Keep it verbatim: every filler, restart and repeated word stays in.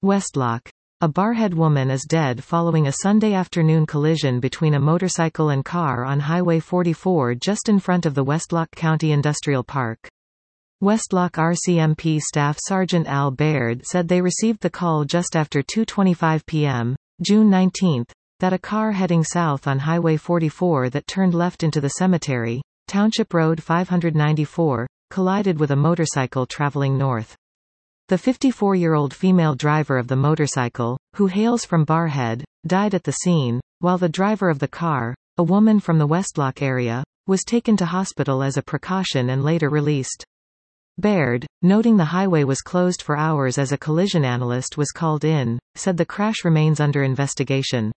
Westlock. A Barrhead woman is dead following a Sunday afternoon collision between a motorcycle and car on Highway forty-four just in front of the Westlock County Industrial Park. Westlock R C M P Staff Sergeant Al Baird said they received the call just after two twenty-five p m, June nineteenth, that a car heading south on Highway forty-four that turned left into the cemetery, Township Road five ninety-four, collided with a motorcycle traveling north. The fifty-four-year-old female driver of the motorcycle, who hails from Barrhead, died at the scene, while the driver of the car, a woman from the Westlock area, was taken to hospital as a precaution and later released. Baird, noting the highway was closed for hours as a collision analyst was called in, said the crash remains under investigation.